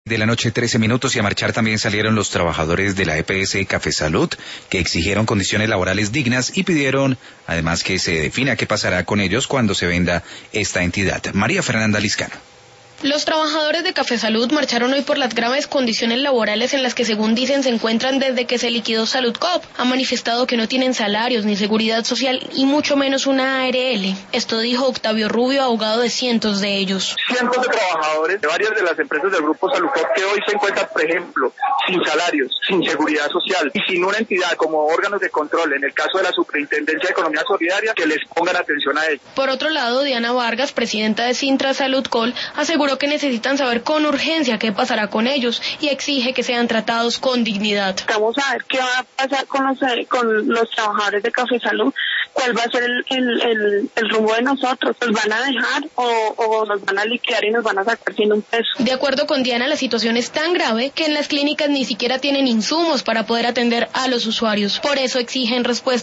De la noche, 13 minutos, y a marchar también salieron los trabajadores de la EPS Café Salud, que exigieron condiciones laborales dignas y pidieron además que se defina qué pasará con ellos cuando se venda esta entidad. María Fernanda Liscano. Los trabajadores de Café Salud marcharon hoy por las graves condiciones laborales en las que, según dicen, se encuentran desde que se liquidó Saludcoop. Han manifestado que no tienen salarios ni seguridad social y mucho menos una ARL. Esto dijo Octavio Rubio, abogado de cientos de ellos. Cientos de trabajadores de varias de las empresas del grupo Saludcoop que hoy se encuentran, por ejemplo, sin salarios, sin seguridad social y sin una entidad como órganos de control, en el caso de la Superintendencia de Economía Solidaria, que les pongan atención a ello. Por otro lado, Diana Vargas, presidenta de Sintra Saludcol, aseguró que necesitan saber con urgencia qué pasará con ellos y exige que sean tratados con dignidad. Vamos a ver qué va a pasar con los trabajadores de Café Salud, cuál va a ser el rumbo de nosotros. ¿Nos van a dejar o nos van a liquidar y nos van a sacar sin un peso? De acuerdo con Diana, la situación es tan grave que en las clínicas ni siquiera tienen insumos para poder atender a los usuarios. Por eso exigen respuesta